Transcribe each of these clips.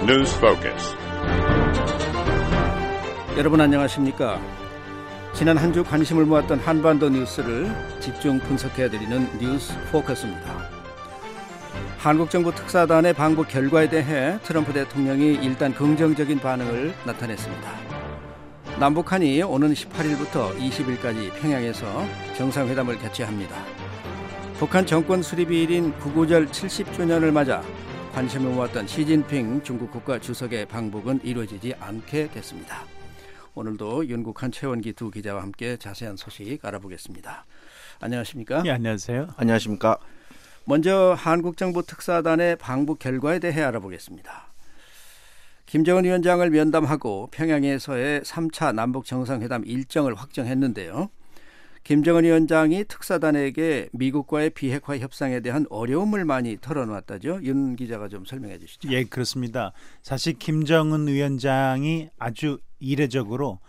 News Focus. 여러분 안녕하십니까? 지난 한 주 관심을 모았던 한반도 뉴스를 집중 분석해드리는 뉴스 포커스입니다. 한국 정부 특사단의 방북 결과에 대해 트럼프 대통령이 일단 긍정적인 반응을 나타냈습니다. 남북한이 오는 18일부터 20일까지 평양에서 정상회담을 개최합니다. 북한 정권 수립일인 구구절 70주년을 맞아 관심을 모았던 시진핑 중국 국가주석의 방북은 이루어지지 않게 됐습니다. 오늘도 윤국한 최원기 두 기자와 함께 자세한 소식 알아보겠습니다. 안녕하십니까? 네, 안녕하세요. 안녕하십니까? 먼저 한국 정부 특사단의 방북 결과에 대해 알아보겠습니다. 김정은 위원장을 면담하고 평양에서의 3차 남북 정상회담 일정을 확정했는데요. 김정은 위원장이 특사단에게 미국과의 비핵화 협상에 대한 어려움을 많이 털어놓았다죠. 윤 기자가 좀 설명해 주시죠. 예, 그렇습니다. 사실 김정은 위원장이 아주 이례적으로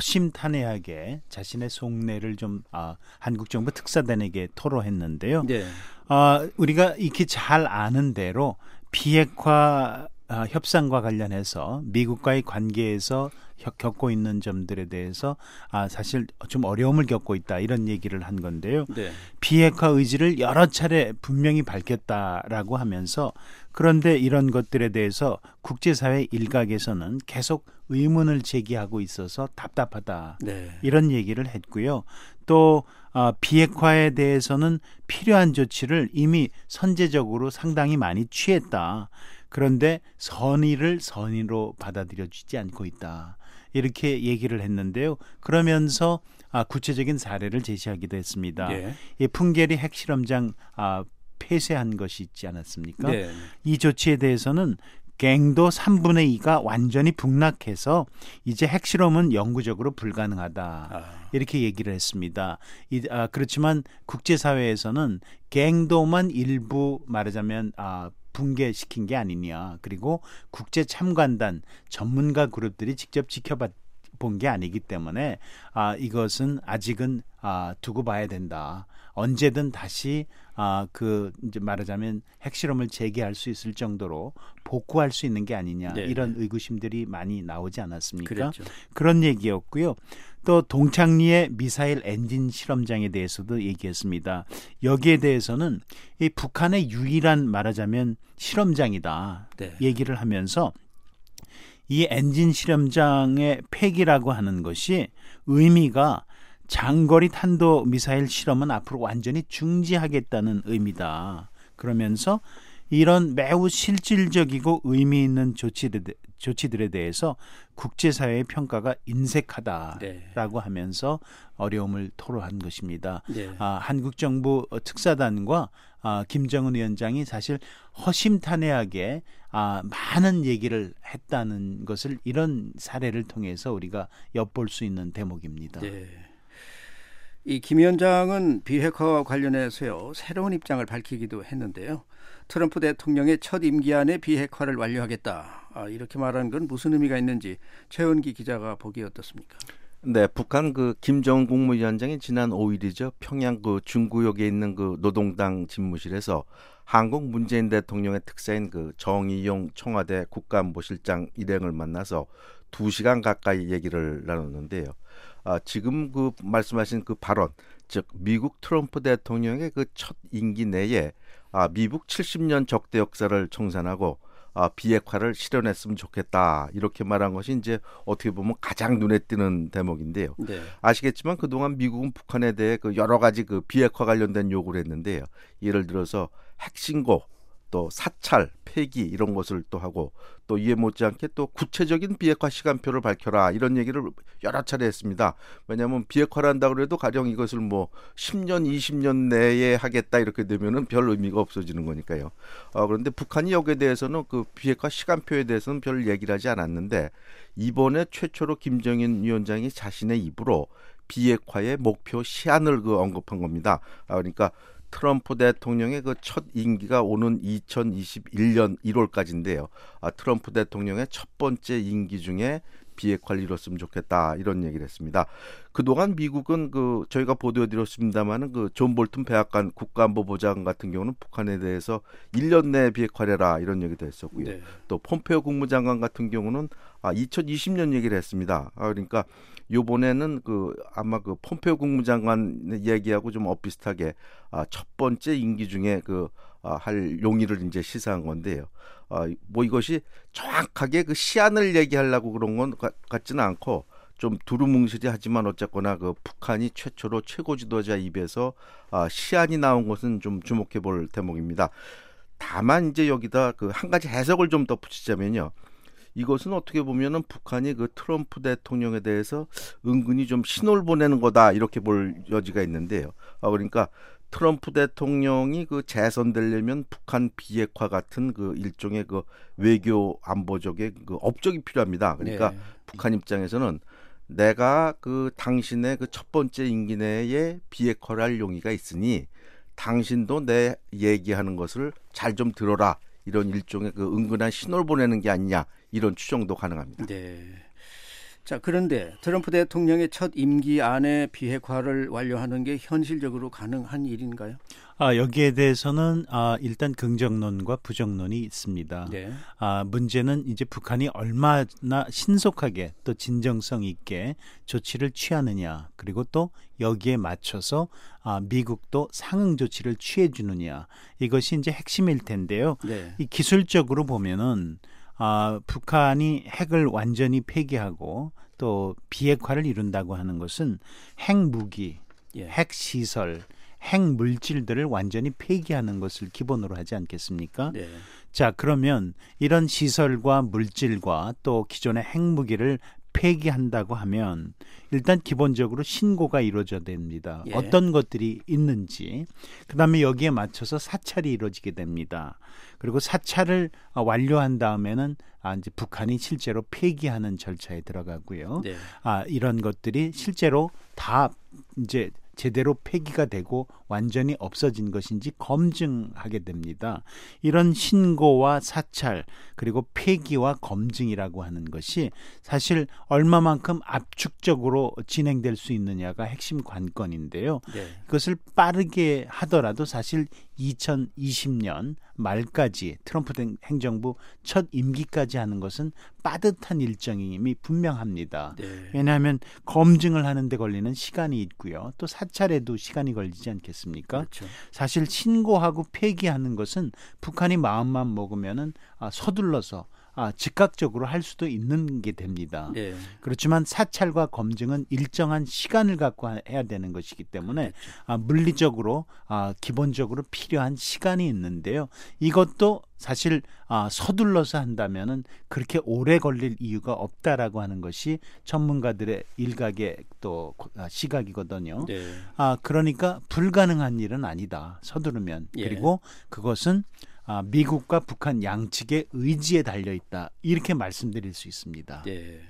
허심탄회하게 자신의 속내를 좀 한국 정부 특사단에게 토로했는데요. 네. 우리가 익히 잘 아는 대로 비핵화 협상과 관련해서 미국과의 관계에서 겪고 있는 점들에 대해서 사실 좀 어려움을 겪고 있다 이런 얘기를 한 건데요. 네. 비핵화 의지를 여러 차례 분명히 밝혔다라고 하면서 그런데 이런 것들에 대해서 국제사회 일각에서는 계속 의문을 제기하고 있어서 답답하다. 네. 이런 얘기를 했고요. 또 비핵화에 대해서는 필요한 조치를 이미 선제적으로 상당히 많이 취했다. 그런데 선의를 선의로 받아들여지지 않고 있다. 이렇게 얘기를 했는데요. 그러면서 구체적인 사례를 제시하기도 했습니다. 네. 이 풍계리 핵실험장 폐쇄한 것이 있지 않았습니까? 네. 이 조치에 대해서는 갱도 3분의 2가 완전히 북락해서 이제 핵실험은 영구적으로 불가능하다. 이렇게 얘기를 했습니다. 그렇지만 국제사회에서는 갱도만 일부 말하자면 붕괴시킨 게 아니냐. 그리고 국제 참관단 전문가 그룹들이 직접 지켜본 게 아니기 때문에 이것은 아직은 두고 봐야 된다. 언제든 다시 이제 말하자면 핵실험을 재개할 수 있을 정도로 복구할 수 있는 게 아니냐. 네. 이런 의구심들이 많이 나오지 않았습니까? 그랬죠. 그런 얘기였고요. 또 동창리의 미사일 엔진 실험장에 대해서도 얘기했습니다. 여기에 대해서는 이 북한의 유일한 말하자면 실험장이다. 네. 얘기를 하면서 이 엔진 실험장의 폐기라고 하는 것이 의미가 장거리 탄도 미사일 실험은 앞으로 완전히 중지하겠다는 의미다. 그러면서 이런 매우 실질적이고 의미 있는 조치들에 대해서 국제사회의 평가가 인색하다라고 네. 하면서 어려움을 토로한 것입니다. 네. 한국 정부 특사단과 김정은 위원장이 사실 허심탄회하게 많은 얘기를 했다는 것을 이런 사례를 통해서 우리가 엿볼 수 있는 대목입니다. 네. 이 김 위원장은 비핵화와 관련해서요 새로운 입장을 밝히기도 했는데요. 트럼프 대통령의 첫 임기 안에 비핵화를 완료하겠다. 이렇게 말하는 건 무슨 의미가 있는지 최원기 기자가 보기에 어떻습니까? 네, 북한 김정은 국무위원장이 지난 5일이죠. 평양 중구역에 있는 노동당 집무실에서 한국 문재인 대통령의 특사인 정의용 청와대 국가안보실장 일행을 만나서 2시간 가까이 얘기를 나눴는데요. 지금 말씀하신 발언, 즉 미국 트럼프 대통령의 첫 임기 내에 미국 70년 적대 역사를 청산하고 비핵화를 실현했으면 좋겠다 이렇게 말한 것이 이제 어떻게 보면 가장 눈에 띄는 대목인데요. 네. 아시겠지만 그동안 미국은 북한에 대해 여러 가지 비핵화 관련된 요구를 했는데요. 예를 들어서 핵신고, 또 사찰, 폐기 이런 것을 또 하고 또 이에 못지않게 또 구체적인 비핵화 시간표를 밝혀라 이런 얘기를 여러 차례 했습니다. 왜냐하면 비핵화를 한다고 해도 가령 이것을 10년, 20년 내에 하겠다 이렇게 되면은 별 의미가 없어지는 거니까요. 그런데 북한이 여기에 대해서는 비핵화 시간표에 대해서는 별 얘기를 하지 않았는데 이번에 최초로 김정인 위원장이 자신의 입으로 비핵화의 목표 시한을 언급한 겁니다. 그러니까 트럼프 대통령의 첫 임기가 오는 2021년 1월까지인데요. 트럼프 대통령의 첫 번째 임기 중에 비핵화를 이뤘으면 좋겠다 이런 얘기를 했습니다. 그동안 미국은 저희가 보도해드렸습니다마는 존 볼튼 백악관 국가안보보좌관 같은 경우는 북한에 대해서 1년 내에 비핵화해라 이런 얘기도 했었고요. 네. 또 폼페오 국무장관 같은 경우는 2020년 얘기를 했습니다. 그러니까 요번에는 아마 폼페오 국무장관 얘기하고 좀 엇비슷하게 첫 번째 임기 중에 할 용의를 이제 시사한 건데요. 뭐 이것이 정확하게 시한을 얘기하려고 그런 건 같지는 않고 좀 두루뭉실하지만 어쨌거나 북한이 최초로 최고 지도자 입에서 시한이 나온 것은 좀 주목해 볼 대목입니다. 다만 이제 여기다 한 가지 해석을 좀 덧붙이자면요. 이것은 어떻게 보면은 북한이 트럼프 대통령에 대해서 은근히 좀 신호를 보내는 거다 이렇게 볼 여지가 있는데요. 그러니까 트럼프 대통령이 재선되려면 북한 비핵화 같은 일종의 외교 안보적의 업적이 필요합니다. 그러니까 네. 북한 입장에서는 내가 당신의 첫 번째 임기 내에 비핵화를 할 용의가 있으니 당신도 내 얘기하는 것을 잘 좀 들어라. 이런 일종의 은근한 신호를 보내는 게 아니냐 이런 추정도 가능합니다. 네. 자, 그런데 트럼프 대통령의 첫 임기 안에 비핵화를 완료하는 게 현실적으로 가능한 일인가요? 여기에 대해서는 일단 긍정론과 부정론이 있습니다. 네. 문제는 이제 북한이 얼마나 신속하게 또 진정성 있게 조치를 취하느냐, 그리고 또 여기에 맞춰서 미국도 상응 조치를 취해 주느냐, 이것이 이제 핵심일 텐데요. 네. 이 기술적으로 보면은 북한이 핵을 완전히 폐기하고 또 비핵화를 이룬다고 하는 것은 핵무기, 예. 핵시설, 핵물질들을 완전히 폐기하는 것을 기본으로 하지 않겠습니까? 네. 자, 그러면 이런 시설과 물질과 또 기존의 핵무기를 폐기한다고 하면 일단 기본적으로 신고가 이루어져야 됩니다. 예. 어떤 것들이 있는지, 그다음에 여기에 맞춰서 사찰이 이루어지게 됩니다. 그리고 사찰을 완료한 다음에는 이제 북한이 실제로 폐기하는 절차에 들어가고요. 네. 이런 것들이 실제로 다 이제 제대로 폐기가 되고 완전히 없어진 것인지 검증하게 됩니다. 이런 신고와 사찰 그리고 폐기와 검증이라고 하는 것이 사실 얼마만큼 압축적으로 진행될 수 있느냐가 핵심 관건인데요. 네. 이것을 빠르게 하더라도 사실 2020년 말까지 트럼프 행정부 첫 임기까지 하는 것은 빠듯한 일정임이 분명합니다. 네. 왜냐하면 검증을 하는 데 걸리는 시간이 있고요. 또 사찰에도 시간이 걸리지 않겠습니까? 그렇죠. 사실 신고하고 폐기하는 것은 북한이 마음만 먹으면은 서둘러서 즉각적으로 할 수도 있는 게 됩니다. 네. 그렇지만 사찰과 검증은 일정한 시간을 갖고 해야 되는 것이기 때문에 그렇죠. 물리적으로 기본적으로 필요한 시간이 있는데요. 이것도 사실 서둘러서 한다면은 그렇게 오래 걸릴 이유가 없다라고 하는 것이 전문가들의 일각의 또 시각이거든요. 네. 그러니까 불가능한 일은 아니다. 서두르면. 예. 그리고 그것은 미국과 북한 양측의 의지에 달려있다. 이렇게 말씀드릴 수 있습니다. 네.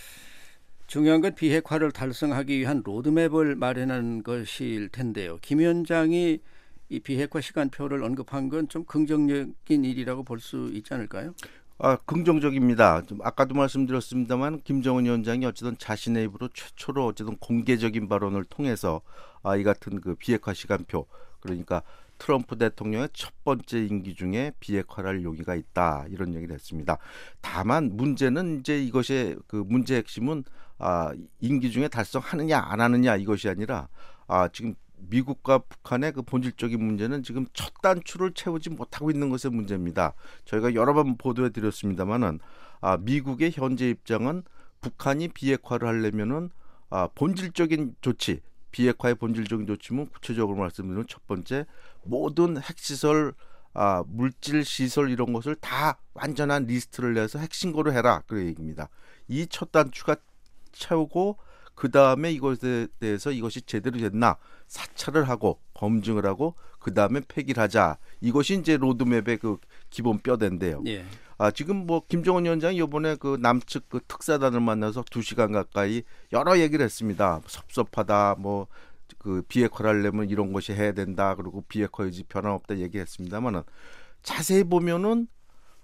중요한 건 비핵화를 달성하기 위한 로드맵을 마련하는 것일 텐데요. 김 위원장이 이 비핵화 시간표를 언급한 건 좀 긍정적인 일이라고 볼 수 있지 않을까요? 긍정적입니다. 좀 아까도 말씀드렸습니다만 김정은 위원장이 어쨌든 자신의 입으로 최초로 어쨌든 공개적인 발언을 통해서 이 같은 비핵화 시간표, 그러니까 트럼프 대통령의 첫 번째 임기 중에 비핵화를 할 용의가 있다 이런 얘기를 했습니다. 다만 문제는 이제 이것의 문제 핵심은 임기 중에 달성하느냐 안 하느냐 이것이 아니라 지금 미국과 북한의 본질적인 문제는 지금 첫 단추를 채우지 못하고 있는 것의 문제입니다. 저희가 여러 번 보도해 드렸습니다만은 미국의 현재 입장은 북한이 비핵화를 하려면은 본질적인 조치, 비핵화의 본질적인 조치는 구체적으로 말씀드리면 첫 번째, 모든 핵시설, 물질 시설 이런 것을 다 완전한 리스트를 내서 핵신고를 해라 그 얘기입니다. 이 첫 단추가 채우고 그 다음에 이것에 대해서 이것이 제대로 됐나 사찰을 하고 검증을 하고 그 다음에 폐기를 하자. 이것이 이제 로드맵의 기본 뼈대인데요. 예. 지금 김정은 위원장이 이번에 남측 특사단을 만나서 2시간 가까이 여러 얘기를 했습니다. 섭섭하다, 비핵화를 하려면 이런 것이 해야 된다, 그리고 비핵화 의지 변함없다 얘기했습니다만은 자세히 보면은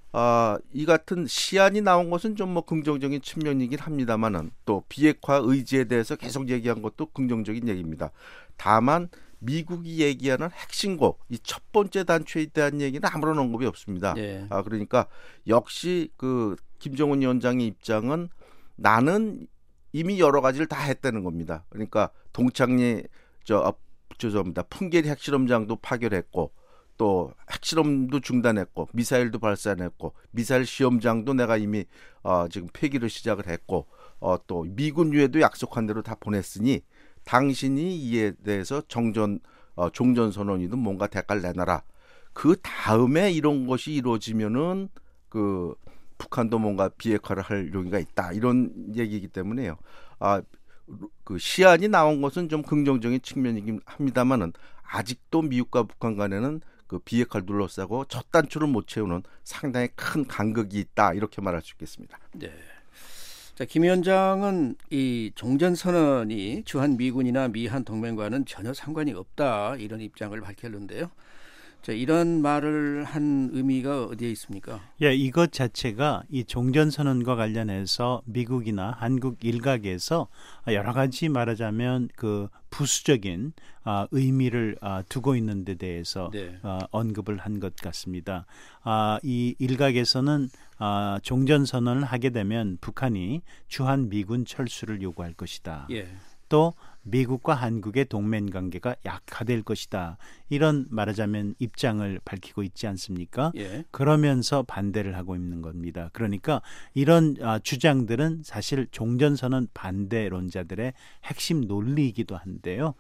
이 같은 시안이 나온 것은 좀 뭐 긍정적인 측면이긴 합니다만은 또 비핵화 의지에 대해서 계속 얘기한 것도 긍정적인 얘기입니다. 다만 미국이 얘기하는 핵신고 이 첫 번째 단추에 대한 얘기는 아무런 언급이 없습니다. 예. 그러니까 역시 그 김정은 위원장의 입장은 나는 이미 여러 가지를 다 했다는 겁니다. 그러니까 동창리 풍계리 핵실험장도 파견했고 또 핵실험도 중단했고 미사일도 발사했고 미사일 시험장도 내가 이미 지금 폐기를 시작을 했고 또 미군 유해도 약속한 대로 다 보냈으니 당신이 이에 대해서 종전선언이든 뭔가 대가를 내놔라. 그 다음에 이런 것이 이루어지면은 그 북한도 뭔가 비핵화를 할 용의가 있다. 이런 얘기이기 때문에요. 그 시안이 나온 것은 좀 긍정적인 측면이긴 합니다만은 아직도 미국과 북한 간에는 그 비핵화를 둘러싸고 첫 단추를 못 채우는 상당히 큰 간극이 있다. 이렇게 말할 수 있겠습니다. 네. 자, 김 위원장은 이 종전선언이 주한 미군이나 미한 동맹과는 전혀 상관이 없다 이런 입장을 밝혔는데요. 자, 이런 말을 한 의미가 어디에 있습니까? 예, 이것 자체가 이 종전선언과 관련해서 미국이나 한국 일각에서 여러 가지 말하자면 그 부수적인 의미를 두고 있는 데 대해서 네. 언급을 한 것 같습니다. 이 일각에서는 종전선언을 하게 되면 북한이 주한 미군 철수를 요구할 것이다. 예. 또 미국과 한국의 동맹 관계가 약화될 것이다. 이런 말하자면 입장을 밝히고 있지 않습니까? 예. 그러면서 반대를 하고 있는 겁니다. 그러니까 이런 주장들은 사실 종전선언 반대론자들의 핵심 논리이기도 한데요.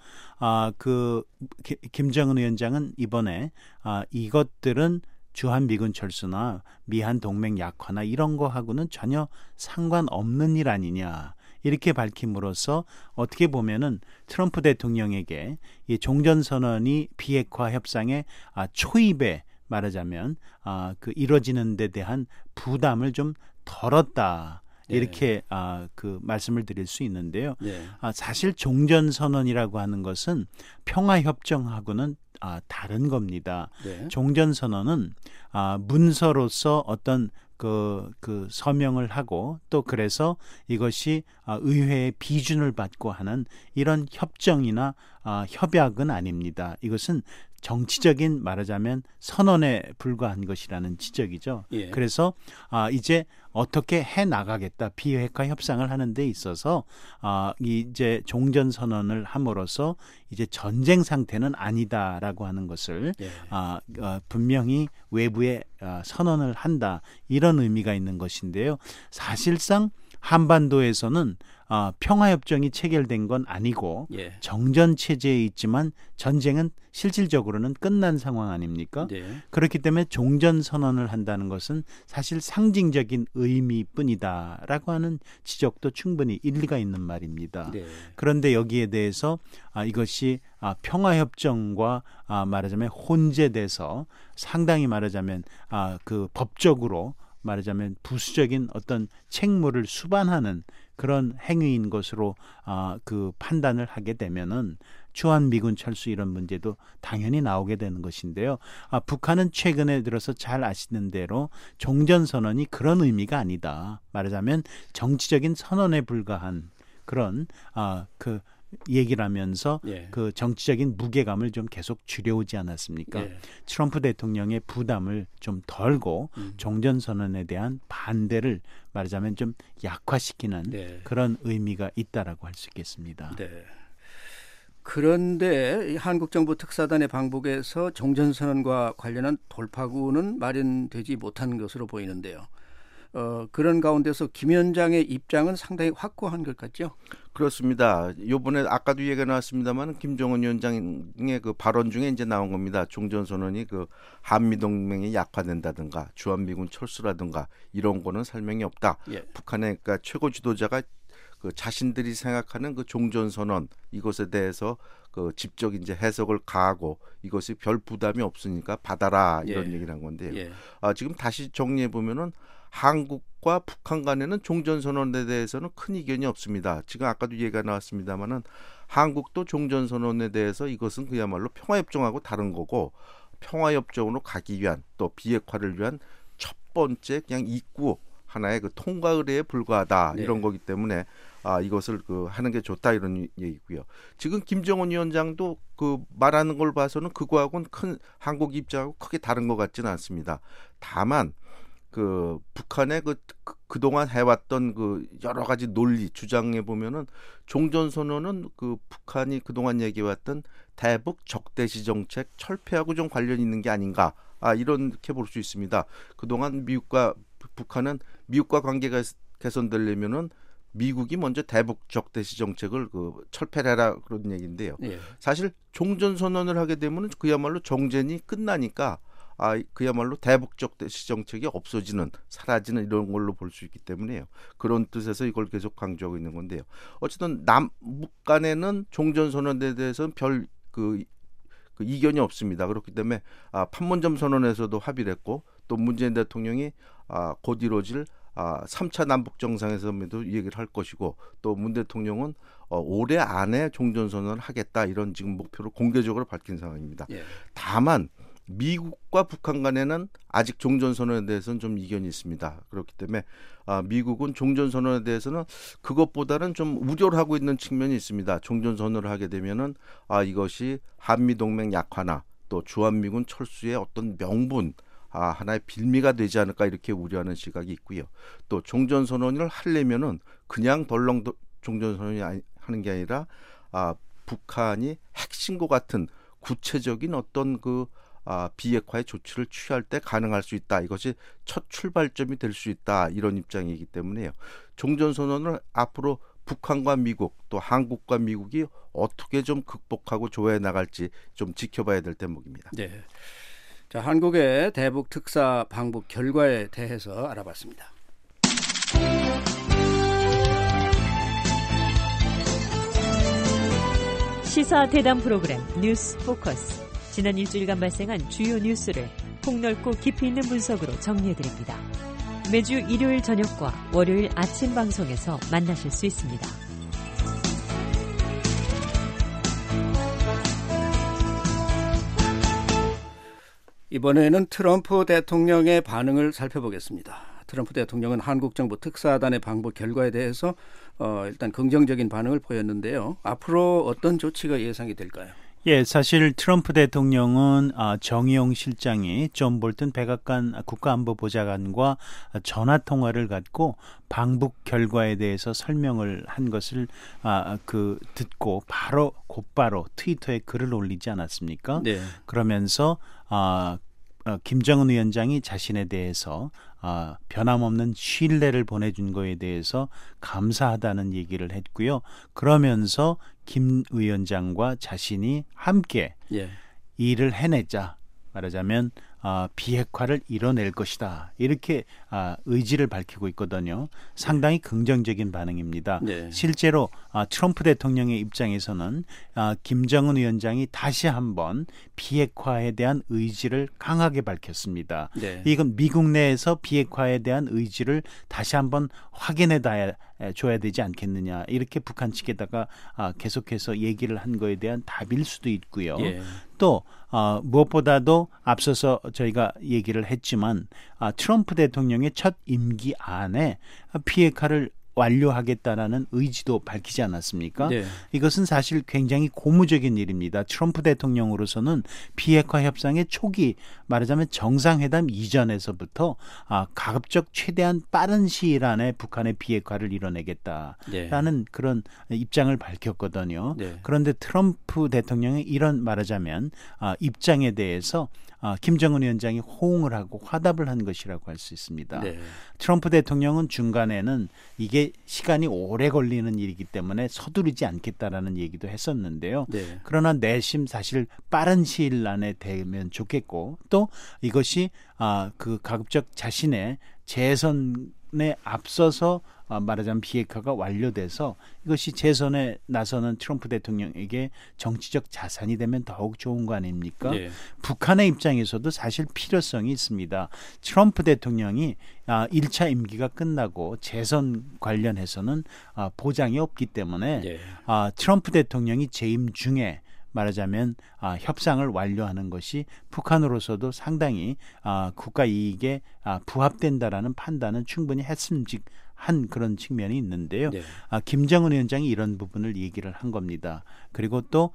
김정은 위원장은 이번에 이것들은 주한 미군 철수나 미한 동맹 약화나 이런 거하고는 전혀 상관없는 일 아니냐. 이렇게 밝힘으로써 어떻게 보면은 트럼프 대통령에게 이 종전선언이 비핵화 협상의 초입에 말하자면 그 이루어지는 데 대한 부담을 좀 덜었다. 이렇게 그 말씀을 드릴 수 있는데요. 예. 사실 종전선언이라고 하는 것은 평화협정하고는 다른 겁니다. 네. 종전선언은 문서로서 어떤 그 서명을 하고 또 그래서 이것이 의회의 비준을 받고 하는 이런 협정이나 협약은 아닙니다. 이것은 정치적인 말하자면 선언에 불과한 것이라는 지적이죠. 예. 그래서 이제 어떻게 해 나가겠다 비핵화 협상을 하는 데 있어서 이제 종전 선언을 함으로써 이제 전쟁 상태는 아니다라고 하는 것을 예. 분명히 외부에 선언을 한다 이런 의미가 있는 것인데요. 사실상 한반도에서는 평화협정이 체결된 건 아니고 예. 정전 체제에 있지만 전쟁은 실질적으로는 끝난 상황 아닙니까? 네. 그렇기 때문에 종전선언을 한다는 것은 사실 상징적인 의미뿐이다라고 하는 지적도 충분히 일리가 있는 말입니다. 네. 그런데 여기에 대해서 이것이 평화협정과 말하자면 혼재돼서 상당히 말하자면 그 법적으로 말하자면 부수적인 어떤 책무를 수반하는 그런 행위인 것으로 그 판단을 하게 되면은 주한 미군 철수 이런 문제도 당연히 나오게 되는 것인데요. 북한은 최근에 들어서 잘 아시는 대로 종전선언이 그런 의미가 아니다. 말하자면 정치적인 선언에 불과한 그런 그 얘기를 하면서 예. 그 정치적인 무게감을 좀 계속 줄여오지 않았습니까? 예. 트럼프 대통령의 부담을 좀 덜고 종전선언에 대한 반대를 말하자면 좀 약화시키는 네. 그런 의미가 있다라고 할 수 있겠습니다. 네. 그런데 한국 정부 특사단의 방북에서 종전선언과 관련한 돌파구는 마련되지 못한 것으로 보이는데요. 그런 가운데서 김 위원장의 입장은 상당히 확고한 것 같죠? 그렇습니다. 이번에 아까도 얘기가 나왔습니다만 김정은 위원장의 그 발언 중에 이제 나온 겁니다. 종전선언이 그 한미동맹이 약화된다든가 주한미군 철수라든가 이런 거는 설명이 없다. 예. 북한의 그러니까 최고 지도자가 그 자신들이 생각하는 그 종전선언 이것에 대해서 그 직접 이제 해석을 가하고 이것이 별 부담이 없으니까 받아라 이런 예. 얘기를 한 건데요. 예. 지금 다시 정리해 보면은 한국과 북한 간에는 종전선언에 대해서는 큰 이견이 없습니다. 지금 아까도 얘기가 나왔습니다만은 한국도 종전선언에 대해서 이것은 그야말로 평화협정하고 다른 거고 평화협정으로 가기 위한 또 비핵화를 위한 첫 번째 그냥 입구 하나의 그 통과 의례에 불과하다 네. 이런 거기 때문에 이것을 하는 게 좋다 이런 얘기고요. 지금 김정은 위원장도 그 말하는 걸 봐서는 그거하고는 큰 한국 입장하고 크게 다른 것 같지는 않습니다. 다만 그 북한의 그동안 해왔던 그 여러 가지 논리 주장해 보면은 종전선언은 그 북한이 그동안 얘기해왔던 대북 적대시 정책 철폐하고 좀 관련이 있는 게 아닌가 이렇게 볼 수 있습니다. 그동안 북한은 미국과 관계가 개선되려면은 미국이 먼저 대북 적대시 정책을 철폐해라 그런 얘기인데요. 예. 사실 종전선언을 하게 되면은 그야말로 정전이 끝나니까 그야말로 대북 적대시 정책이 없어지는 사라지는 이런 걸로 볼 수 있기 때문에요. 그런 뜻에서 이걸 계속 강조하고 있는 건데요. 어쨌든 남북 간에는 종전선언에 대해서는 별 그 이견이 없습니다. 그렇기 때문에 판문점 선언에서도 합의를 했고 또 문재인 대통령이 곧 이루어질 3차 남북 정상회담에도 얘기를 할 것이고 또 문 대통령은 올해 안에 종전선언을 하겠다 이런 지금 목표를 공개적으로 밝힌 상황입니다. 예. 다만 미국과 북한 간에는 아직 종전선언에 대해서는 좀 이견이 있습니다. 그렇기 때문에 미국은 종전선언에 대해서는 그것보다는 좀 우려를 하고 있는 측면이 있습니다. 종전선언을 하게 되면은 이것이 한미동맹 약화나 또 주한미군 철수의 어떤 명분 하나의 빌미가 되지 않을까 이렇게 우려하는 시각이 있고요. 또 종전선언을 하려면은 그냥 덜렁 종전선언이 하는 게 아니라 북한이 핵신고 같은 구체적인 어떤 비핵화의 조치를 취할 때 가능할 수 있다. 이것이 첫 출발점이 될 수 있다. 이런 입장이기 때문에요. 종전선언을 앞으로 북한과 미국 또 한국과 미국이 어떻게 좀 극복하고 조화해 나갈지 좀 지켜봐야 될 대목입니다. 네. 자, 한국의 대북 특사 방북 결과에 대해서 알아봤습니다. 시사 대담 프로그램 뉴스 포커스. 지난 일주일간 발생한 주요 뉴스를 폭넓고 깊이 있는 분석으로 정리해드립니다. 매주 일요일 저녁과 월요일 아침 방송에서 만나실 수 있습니다. 이번에는 트럼프 대통령의 반응을 살펴보겠습니다. 트럼프 대통령은 한국 정부 특사단의 방북 결과에 대해서 일단 긍정적인 반응을 보였는데요. 앞으로 어떤 조치가 예상이 될까요? 예, 사실 트럼프 대통령은 정의용 실장이 존 볼튼 백악관 국가안보보좌관과 전화 통화를 갖고 방북 결과에 대해서 설명을 한 것을 듣고 곧바로 트위터에 글을 올리지 않았습니까? 네. 그러면서 김정은 위원장이 자신에 대해서 변함없는 신뢰를 보내준 거에 대해서 감사하다는 얘기를 했고요. 그러면서 김 위원장과 자신이 함께 일을 해내자, 말하자면 비핵화를 이뤄낼 것이다. 이렇게 의지를 밝히고 있거든요. 상당히 긍정적인 반응입니다. 네. 실제로 트럼프 대통령의 입장에서는 김정은 위원장이 다시 한번 비핵화에 대한 의지를 강하게 밝혔습니다. 네. 이건 미국 내에서 비핵화에 대한 의지를 다시 한번 확인해 줘야 되지 않겠느냐. 이렇게 북한 측에다가 계속해서 얘기를 한 거에 대한 답일 수도 있고요. 예. 또 무엇보다도 앞서서 저희가 얘기를 했지만 트럼프 대통령의 첫 임기 안에 비핵화를 완료하겠다라는 의지도 밝히지 않았습니까? 네. 이것은 사실 굉장히 고무적인 일입니다. 트럼프 대통령으로서는 비핵화 협상의 초기, 말하자면 정상회담 이전에서부터 가급적 최대한 빠른 시일 안에 북한의 비핵화를 이뤄내겠다라는 그런 입장을 밝혔거든요. 네. 그런데 트럼프 대통령의 이런 말하자면 입장에 대해서 김정은 위원장이 호응을 하고 화답을 한 것이라고 할 수 있습니다. 네. 트럼프 대통령은 중간에는 이게 시간이 오래 걸리는 일이기 때문에 서두르지 않겠다라는 얘기도 했었는데요. 네. 그러나 내심 사실 빠른 시일 안에 되면 좋겠고 또 이것이 가급적 자신의 재선에 앞서서 말하자면 비핵화가 완료돼서 이것이 재선에 나서는 트럼프 대통령에게 정치적 자산이 되면 더욱 좋은 거 아닙니까? 네. 북한의 입장에서도 사실 필요성이 있습니다. 트럼프 대통령이 1차 임기가 끝나고 재선 관련해서는 보장이 없기 때문에 네. 트럼프 대통령이 재임 중에 말하자면 협상을 완료하는 것이 북한으로서도 상당히 국가 이익에 부합된다라는 판단은 충분히 했음직한 그런 측면이 있는데요. 네. 김정은 위원장이 이런 부분을 얘기를 한 겁니다. 그리고 또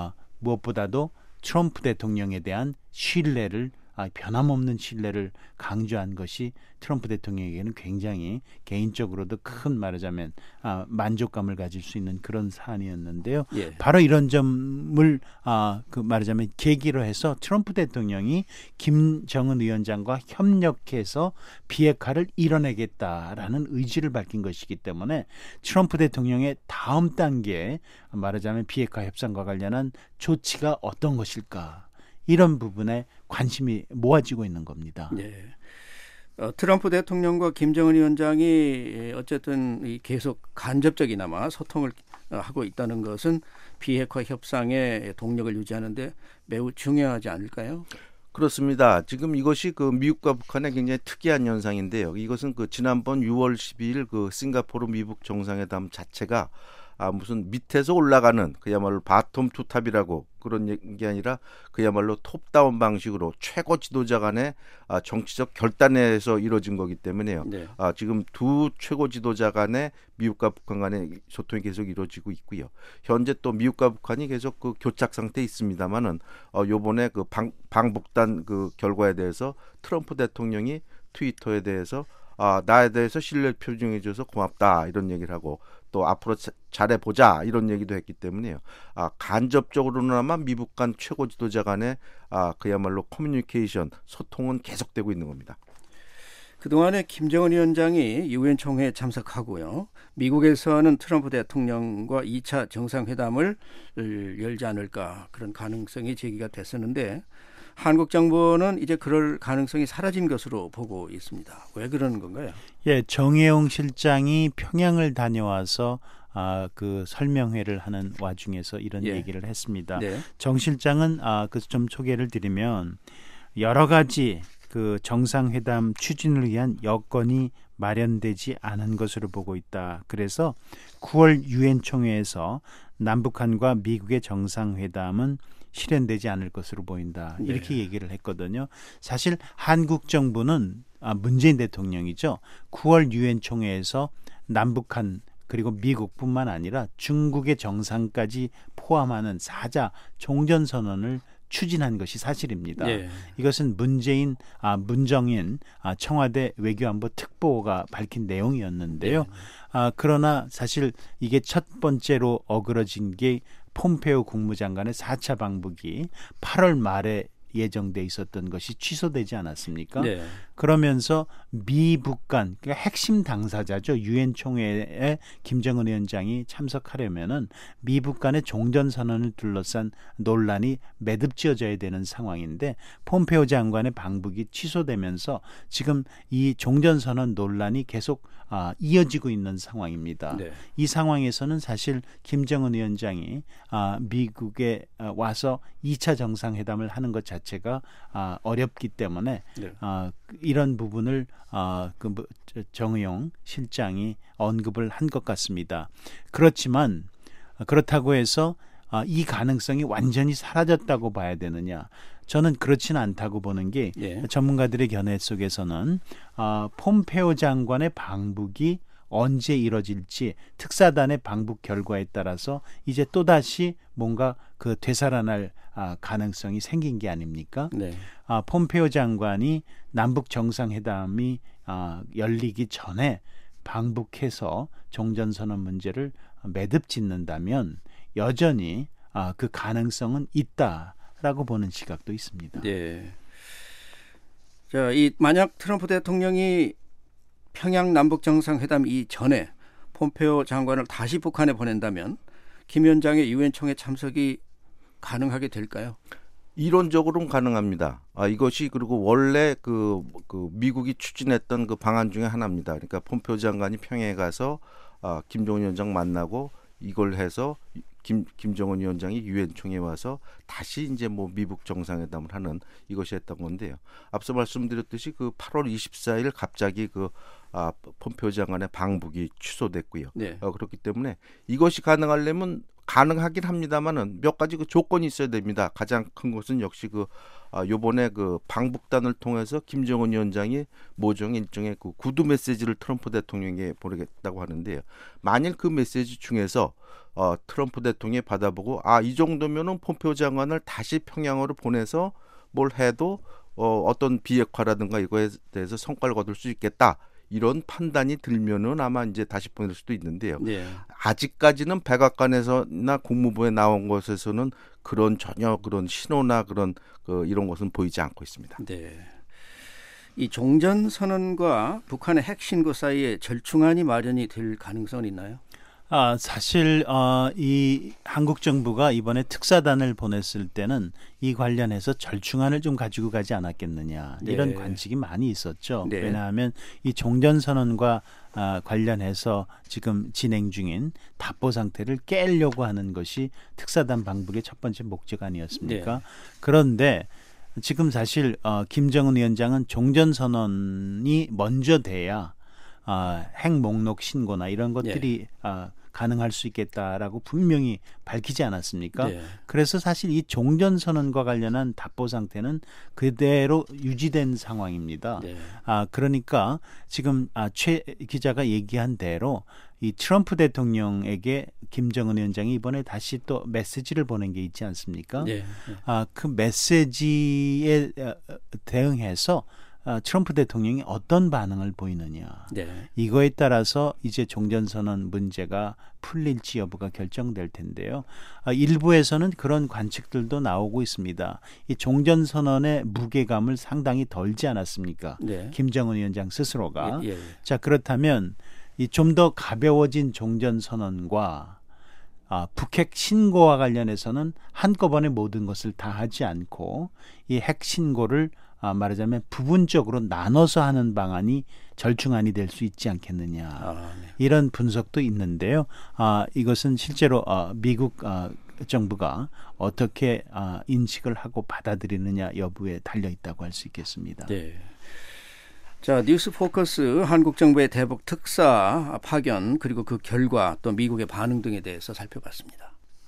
무엇보다도 트럼프 대통령에 대한 신뢰를 변함없는 신뢰를 강조한 것이 트럼프 대통령에게는 굉장히 개인적으로도 큰 말하자면 만족감을 가질 수 있는 그런 사안이었는데요. 예. 바로 이런 점을 말하자면 계기로 해서 트럼프 대통령이 김정은 위원장과 협력해서 비핵화를 이뤄내겠다라는 의지를 밝힌 것이기 때문에 트럼프 대통령의 다음 단계 말하자면 비핵화 협상과 관련한 조치가 어떤 것일까? 이런 부분에 관심이 모아지고 있는 겁니다. 네. 트럼프 대통령과 김정은 위원장이 어쨌든 계속 간접적이나마 소통을 하고 있다는 것은 비핵화 협상의 동력을 유지하는 데 매우 중요하지 않을까요? 그렇습니다. 지금 이것이 그 미국과 북한의 굉장히 특이한 현상인데요. 이것은 그 지난번 6월 12일 그 싱가포르 미북 정상회담 자체가 무슨 밑에서 올라가는 그야말로 바텀 투탑이라고 그런 얘기 아니라 그야말로 톱다운 방식으로 최고 지도자 간의 정치적 결단에서 이루어진 거기 때문에요. 네. 지금 두 최고 지도자 간의 미국과 북한 간의 소통이 계속 이루어지고 있고요. 현재 또 미국과 북한이 계속 그 교착 상태에 있습니다만은 요번에 그 방북단 그 결과에 대해서 트럼프 대통령이 트위터에 대해서 나에 대해서 신뢰를 표명해줘서 고맙다 이런 얘기를 하고 또 앞으로 잘해보자 이런 얘기도 했기 때문에요. 간접적으로나마 미북 간 최고 지도자 간의 그야말로 커뮤니케이션 소통은 계속되고 있는 겁니다. 그동안에 김정은 위원장이 유엔 총회에 참석하고요. 미국에서는 트럼프 대통령과 2차 정상회담을 열지 않을까 그런 가능성이 제기가 됐었는데 한국 정부는 이제 그럴 가능성이 사라진 것으로 보고 있습니다. 왜 그러는 건가요? 예, 정혜용 실장이 평양을 다녀와서 그 설명회를 하는 와중에서 이런 얘기를 했습니다. 네. 정 실장은 그 좀 소개를 드리면 여러 가지 그 정상회담 추진을 위한 여건이 마련되지 않은 것으로 보고 있다. 그래서 9월 유엔 총회에서 남북한과 미국의 정상회담은 실현되지 않을 것으로 보인다. 이렇게 얘기를 했거든요. 사실 한국 정부는 문재인 대통령이죠. 9월 유엔 총회에서 남북한 그리고 미국뿐만 아니라 중국의 정상까지 포함하는 4자 종전선언을 추진한 것이 사실입니다. 네. 이것은 문정인 청와대 외교안보 특보가 밝힌 내용이었는데요. 그러나 사실 이게 첫 번째로 어그러진 게 폼페오 국무장관의 4차 방북이 8월 말에 예정돼 있었던 것이 취소되지 않았습니까? 네. 그러면서 미북 간 그러니까 핵심 당사자죠. 유엔 총회에 김정은 위원장이 참석하려면은 미북 간의 종전 선언을 둘러싼 논란이 매듭지어져야 되는 상황인데 폼페오 장관의 방북이 취소되면서 지금 이 종전 선언 논란이 계속 이어지고 있는 상황입니다. 네. 이 상황에서는 사실 김정은 위원장이 미국에 와서 2차 정상회담을 하는 것 자체가 어렵기 때문에 네. 이런 부분을 정의용 실장이 언급을 한 것 같습니다. 그렇지만 그렇다고 해서 이 가능성이 완전히 사라졌다고 봐야 되느냐? 저는 그렇지는 않다고 보는 게 전문가들의 견해 속에서는 폼페오 장관의 방북이 언제 이뤄질지 특사단의 방북 결과에 따라서 이제 또다시 뭔가 그 되살아날 가능성이 생긴 게 아닙니까? 네. 폼페오 장관이 남북 정상회담이 열리기 전에 방북해서 종전선언 문제를 매듭 짓는다면 여전히 그 가능성은 있다라고 보는 시각도 있습니다. 네. 자, 만약 트럼프 대통령이 평양 남북 정상회담 이전에 폼페오 장관을 다시 북한에 보낸다면 김 위원장의 유엔 총회 참석이 가능하게 될까요? 이론적으로는 가능합니다. 이것이 그리고 원래 그 미국이 추진했던 그 방안 중에 하나입니다. 그러니까 폼페오 장관이 평양에 가서 김정은 위원장 만나고 이걸 해서 김정은 위원장이 유엔 총회에 와서 다시 이제 뭐 미북 정상회담을 하는 이것이 했던 건데요. 앞서 말씀드렸듯이 그 8월 24일 갑자기 폼페오 장관의 방북이 취소됐고요. 네. 그렇기 때문에 이것이 가능하려면 가능하긴 합니다만은 몇 가지 그 조건이 있어야 됩니다. 가장 큰 것은 역시 요번에 그 방북단을 통해서 김정은 위원장이 모종의 일종의 그 구두 메시지를 트럼프 대통령에게 보내겠다고 하는데요. 만일 그 메시지 중에서 트럼프 대통령이 받아보고 이 정도면은 폼페오 장관을 다시 평양으로 보내서 뭘 해도 어떤 비핵화라든가 이거에 대해서 성과를 거둘 수 있겠다. 이런 판단이 들면은 아마 이제 다시 보낼 수도 있는데요. 네. 아직까지는 백악관에서나 국무부에 나온 것에서는 전혀 그런 신호나 이런 것은 보이지 않고 있습니다. 네. 이 종전 선언과 북한의 핵 신고 사이에 절충안이 마련이 될 가능성은 있나요? 사실 이 한국 정부가 이번에 특사단을 보냈을 때는 이 관련해서 절충안을 좀 가지고 가지 않았겠느냐 이런 네. 관측이 많이 있었죠. 네. 왜냐하면 이 종전선언과 관련해서 지금 진행 중인 답보 상태를 깨려고 하는 것이 특사단 방북의 첫 번째 목적 아니었습니까? 네. 그런데 지금 사실 김정은 위원장은 종전선언이 먼저 돼야 핵 목록 신고나 이런 것들이 가능할 수 있겠다라고 분명히 밝히지 않았습니까? 네. 그래서 사실 이 종전선언과 관련한 답보 상태는 그대로 유지된 상황입니다. 네. 그러니까 지금 최 기자가 얘기한 대로 이 트럼프 대통령에게 김정은 위원장이 이번에 다시 또 메시지를 보낸 게 있지 않습니까? 네. 그 메시지에 대응해서 트럼프 대통령이 어떤 반응을 보이느냐. 네. 이거에 따라서 이제 종전선언 문제가 풀릴지 여부가 결정될 텐데요. 일부에서는 그런 관측들도 나오고 있습니다. 이 종전선언의 무게감을 상당히 덜지 않았습니까? 네. 김정은 위원장 스스로가. 예. 자, 그렇다면 이 좀 더 가벼워진 종전선언과 북핵 신고와 관련해서는 한꺼번에 모든 것을 다 하지 않고 이 핵 신고를 말하자면 부분적으로 나눠서 하는 방안이 절충안이 될 수 있지 않겠느냐. 네. 이런 분석도 있는데요. 이것은 실제로 미국 정부가 어떻게 인식을 하고 받아들이느냐 여부에 달려 있다고 할 수 있겠습니다. 네. 자, 뉴스 포커스 한국 정부의 대북 특사 파견 그리고 그 결과 또 미국의 반응 등에 대해서 살펴봤습니다.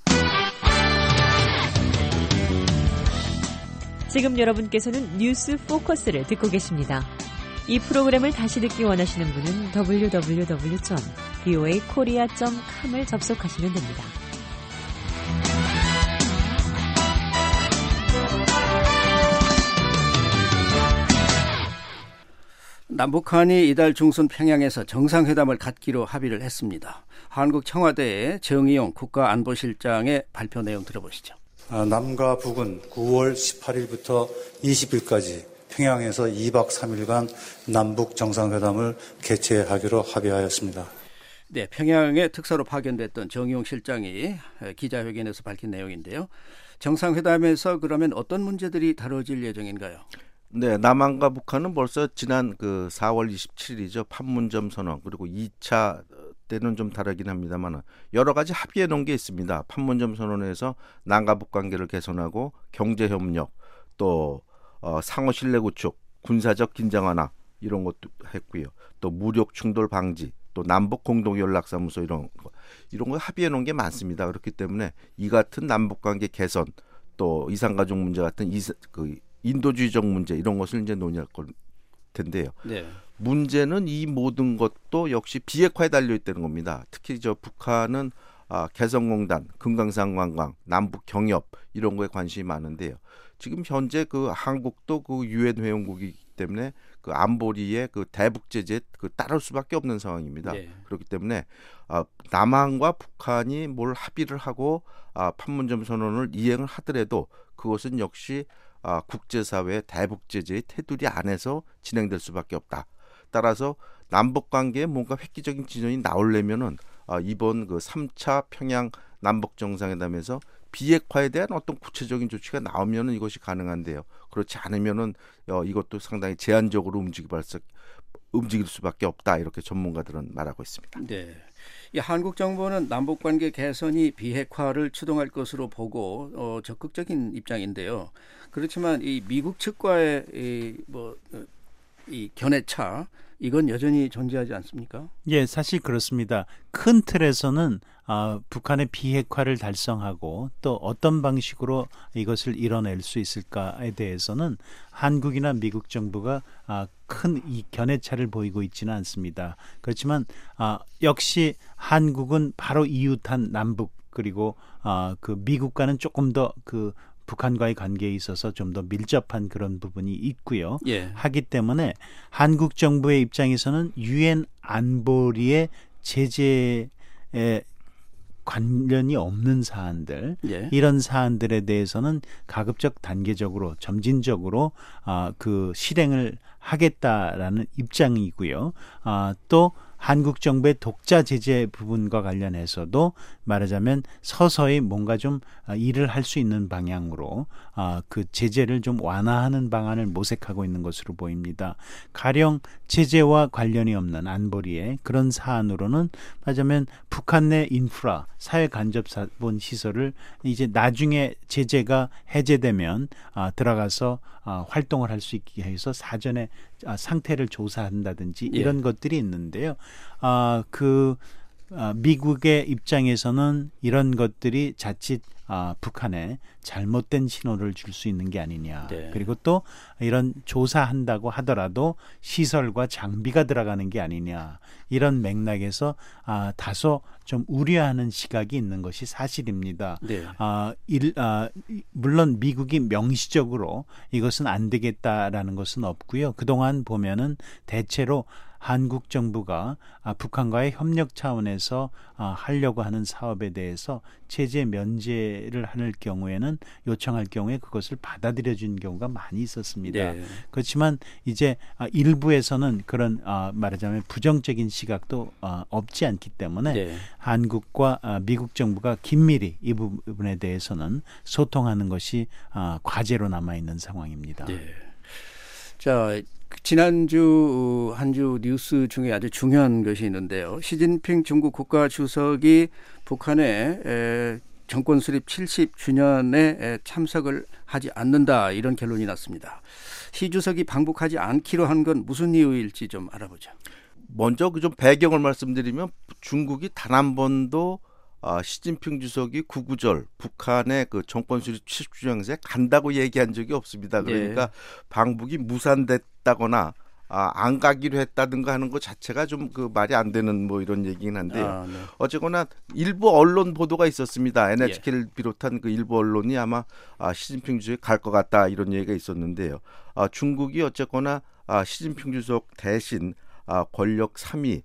지금 여러분께서는 뉴스 포커스를 듣고 계십니다. 이 프로그램을 다시 듣기 원하시는 분은 www.voakorea.com을 접속하시면 됩니다. 남북한이 이달 중순 평양에서 정상회담을 갖기로 합의를 했습니다. 한국 청와대의 정의용 국가안보실장의 발표 내용 들어보시죠. 남과 북은 9월 18일부터 20일까지 평양에서 2박 3일간 남북 정상회담을 개최하기로 합의하였습니다. 네, 평양에 특사로 파견됐던 정의용 실장이 기자회견에서 밝힌 내용인데요. 정상회담에서 그러면 어떤 문제들이 다뤄질 예정인가요? 네, 남한과 북한은 벌써 지난 4월 27일이죠. 판문점 선언 그리고 2차 때는 좀 다르긴 합니다만 여러 가지 합의해 놓은 게 있습니다. 판문점 선언에서 남과 북 관계를 개선하고 경제 협력 또 상호 신뢰 구축, 군사적 긴장 완화 이런 것도 했고요. 또 무력 충돌 방지, 또 남북 공동 연락사무소 이런 거 합의해 놓은 게 많습니다. 그렇기 때문에 이 같은 남북 관계 개선 또 이산가족 문제 같은 인도주의적 문제 이런 것을 이제 논의할 텐데요. 네. 문제는 이 모든 것도 역시 비핵화에 달려 있다는 겁니다. 특히 북한은 개성공단, 금강산 관광, 남북 경협 이런 거에 관심이 많은데요. 지금 현재 한국도 유엔 회원국이기 때문에 안보리의 대북 제재에 따를 수밖에 없는 상황입니다. 네. 그렇기 때문에 남한과 북한이 뭘 합의를 하고 판문점 선언을 이행을 하더라도 그것은 역시 국제사회의 대북 제재의 테두리 안에서 진행될 수밖에 없다. 따라서 남북 관계에 뭔가 획기적인 진전이 나오려면은 이번 3차 평양 남북 정상회담에서 비핵화에 대한 어떤 구체적인 조치가 나오면은 이것이 가능한데요. 그렇지 않으면은 이것도 상당히 제한적으로 움직일 수밖에 없다 이렇게 전문가들은 말하고 있습니다. 네. 이 한국 정부는 남북 관계 개선이 비핵화를 추동할 것으로 보고 적극적인 입장인데요. 그렇지만 이 미국 측과의 이 견해차 이건 여전히 존재하지 않습니까? 예, 사실 그렇습니다. 큰 틀에서는 북한의 비핵화를 달성하고 또 어떤 방식으로 이것을 이뤄낼 수 있을까에 대해서는 한국이나 미국 정부가 큰 이 견해차를 보이고 있지는 않습니다. 그렇지만 역시 한국은 바로 이웃한 남북 그리고 그 미국과는 조금 더 그 북한과의 관계에 있어서 좀 더 밀접한 그런 부분이 있고요. 예. 하기 때문에 한국 정부의 입장에서는 유엔 안보리의 제재에 관련이 없는 사안들 예. 이런 사안들에 대해서는 가급적 단계적으로 점진적으로 그 실행을 하겠다라는 입장이고요. 또 한국 정부의 독자 제재 부분과 관련해서도 말하자면 서서히 뭔가 좀 일을 할 수 있는 방향으로 그 제재를 좀 완화하는 방안을 모색하고 있는 것으로 보입니다. 가령 제재와 관련이 없는 안보리의 그런 사안으로는 말하자면 북한 내 인프라, 사회 간접 자본 시설을 이제 나중에 제재가 해제되면 들어가서 활동을 할 수 있게 해서 사전에 상태를 조사한다든지 이런 것들이 있는데요. 미국의 입장에서는 이런 것들이 자칫 북한에 잘못된 신호를 줄 수 있는 게 아니냐. 네. 그리고 또 이런 조사한다고 하더라도 시설과 장비가 들어가는 게 아니냐. 이런 맥락에서 다소 좀 우려하는 시각이 있는 것이 사실입니다. 네. 물론 미국이 명시적으로 이것은 안 되겠다라는 것은 없고요. 그동안 보면은 대체로 한국 정부가 북한과의 협력 차원에서 하려고 하는 사업에 대해서 제재 면제를 할 경우에는 요청할 경우에 그것을 받아들여준 경우가 많이 있었습니다. 네. 그렇지만 이제 일부에서는 그런 말하자면 부정적인 시각도 없지 않기 때문에 네. 한국과 미국 정부가 긴밀히 이 부분에 대해서는 소통하는 것이 과제로 남아있는 상황입니다. 네. 자, 지난주 한 주 뉴스 중에 아주 중요한 것이 있는데요. 시진핑 중국 국가주석이 북한의 정권 수립 70주년에 참석을 하지 않는다 이런 결론이 났습니다. 시 주석이 방북하지 않기로 한 건 무슨 이유일지 좀 알아보죠. 먼저 그 좀 배경을 말씀드리면 중국이 단 한 번도 시진핑 주석이 구구절 북한의 그 정권 수립 70주년 행사에 간다고 얘기한 적이 없습니다. 그러니까 예. 방북이 무산됐다거나 안 가기로 했다든가 하는 것 자체가 좀 그 말이 안 되는 뭐 이런 얘기긴 한데요. 네. 어쨌거나 일부 언론 보도가 있었습니다. NHK를 비롯한 그 일부 언론이 아마 시진핑 주석이 갈 것 같다 이런 얘기가 있었는데요. 중국이 어쨌거나 시진핑 주석 대신 권력 3위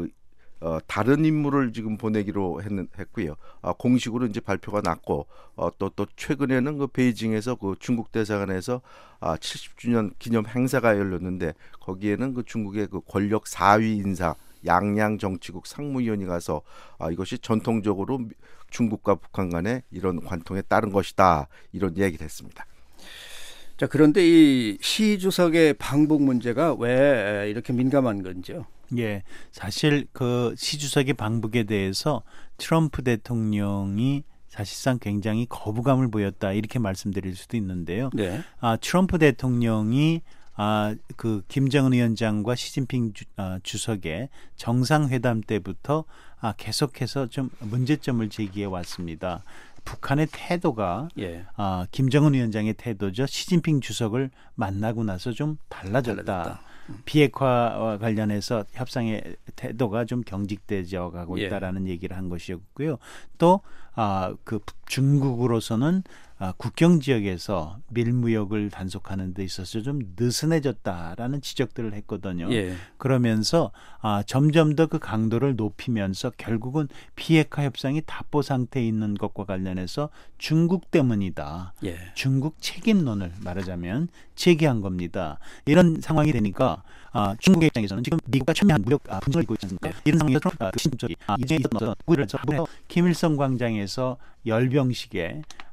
다른 인물을 지금 보내기로 했고요. 공식으로 이제 발표가 났고 또 최근에는 그 베이징에서 그 중국 대사관에서 70주년 기념 행사가 열렸는데 거기에는 그 중국의 그 권력 4위 인사 양양 정치국 상무위원이 가서 이것이 전통적으로 중국과 북한 간의 이런 관통에 따른 것이다 이런 얘기를 했습니다. 자, 그런데 이 시 주석의 방북 문제가 왜 이렇게 민감한 건지요? 예, 사실 그 시 주석의 방북에 대해서 트럼프 대통령이 사실상 굉장히 거부감을 보였다 이렇게 말씀드릴 수도 있는데요. 네. 트럼프 대통령이 그 김정은 위원장과 시진핑 주석의 정상회담 때부터 계속해서 좀 문제점을 제기해 왔습니다. 북한의 태도가 예. 김정은 위원장의 태도죠. 시진핑 주석을 만나고 나서 좀 달라졌다. 비핵화와 관련해서 협상의 태도가 좀 경직되어 가고 있다라는 얘기를 한 것이었고요. 또 그 중국으로서는 국경 지역에서 밀무역을 단속하는 데 있어서 좀 느슨해졌다라는 지적들을 했거든요. 예. 그러면서 점점 더 그 강도를 높이면서 결국은 비핵화 협상이 답보 상태에 있는 것과 관련해서 중국 때문이다. 예. 중국 책임론을 말하자면 제기한 겁니다. 이런 상황이 되니까 중국의 입장에서는 지금 미국과 첨예한 무력 분쟁을 일고 있지 않습니까? 네. 이런 상황에서 트럼프 시진핑 이전에 있었던 구일을 해서 김일성 광장에서 열병식에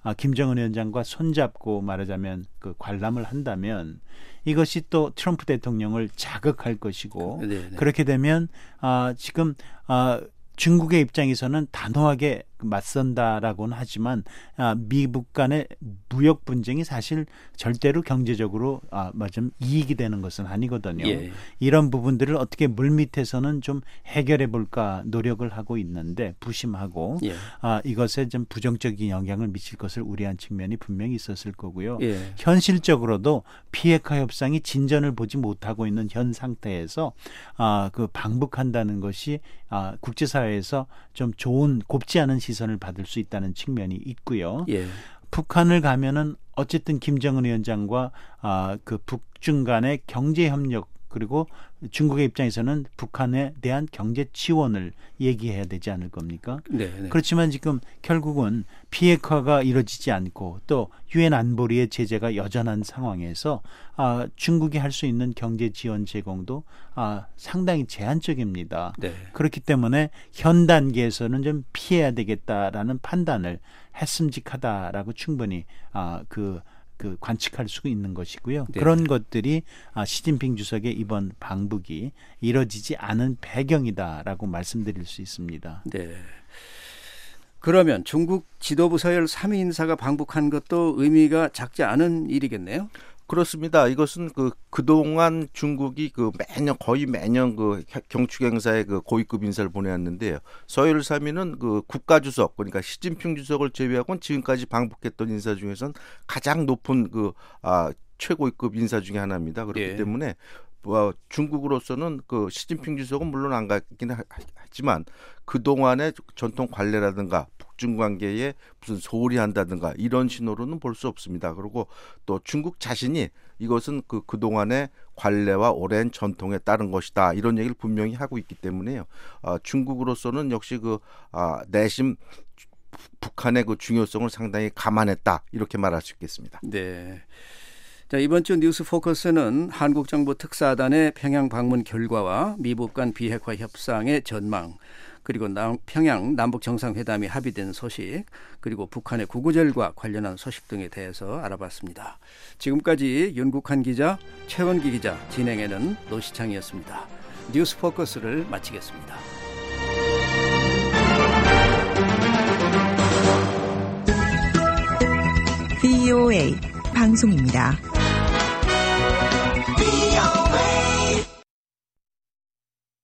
김정은 위원장과 손잡고 말하자면 그 관람을 한다면 이것이 또 트럼프 대통령을 자극할 것이고 네네. 그렇게 되면 지금 중국의 입장에서는 단호하게 맞선다라고는 하지만 미국 간의 무역 분쟁이 사실 절대로 경제적으로 좀 이익이 되는 것은 아니거든요. 예. 이런 부분들을 어떻게 물밑에서는 좀 해결해 볼까 노력을 하고 있는데 부심하고 예. 이것에 좀 부정적인 영향을 미칠 것을 우려한 측면이 분명히 있었을 거고요. 예. 현실적으로도 비핵화 협상이 진전을 보지 못하고 있는 현 상태에서 그 방북한다는 것이 국제사회에서 좀 좋은 곱지 않은 시선을 받을 수 있다는 측면이 있고요. 예. 북한을 가면은 어쨌든 김정은 위원장과 그 북중 간의 경제 협력 그리고 중국의 입장에서는 북한에 대한 경제 지원을 얘기해야 되지 않을 겁니까? 네. 그렇지만 지금 결국은 비핵화가 이루어지지 않고 또 유엔 안보리의 제재가 여전한 상황에서 중국이 할 수 있는 경제 지원 제공도 상당히 제한적입니다. 네. 그렇기 때문에 현 단계에서는 좀 피해야 되겠다라는 판단을 했음직하다라고 충분히 그 관측할 수 있는 것이고요. 네. 그런 것들이 시진핑 주석의 이번 방북이 이뤄지지 않은 배경이다라고 말씀드릴 수 있습니다. 네. 그러면 중국 지도부 서열 3위 인사가 방북한 것도 의미가 작지 않은 일이겠네요. 그렇습니다. 이것은 그동안 중국이 거의 매년 경축 행사에 고위급 인사를 보내왔는데요. 서열 3위는 국가주석, 그러니까 시진핑 주석을 제외하고는 지금까지 방북했던 인사 중에서는 가장 높은 최고위급 인사 중에 하나입니다. 그렇기 예. 때문에 중국으로서는 시진핑 주석은 물론 안 갔긴 하지만 그동안의 전통 관례라든가 북중 관계에 무슨 소홀히 한다든가 이런 신호로는 볼 수 없습니다. 그리고 또 중국 자신이 이것은 그동안의 관례와 오랜 전통에 따른 것이다. 이런 얘기를 분명히 하고 있기 때문에요. 중국으로서는 역시 내심 북한의 중요성을 상당히 감안했다. 이렇게 말할 수 있겠습니다. 네. 자, 이번 주 뉴스 포커스는 한국 정부 특사단의 평양 방문 결과와 미국 간 비핵화 협상의 전망, 그리고 평양 남북 정상회담이 합의된 소식, 그리고 북한의 구구절과 관련한 소식 등에 대해서 알아봤습니다. 지금까지 윤국한 기자, 최원기 기자, 진행에는 노시창이었습니다. 뉴스 포커스를 마치겠습니다. VOA 방송입니다.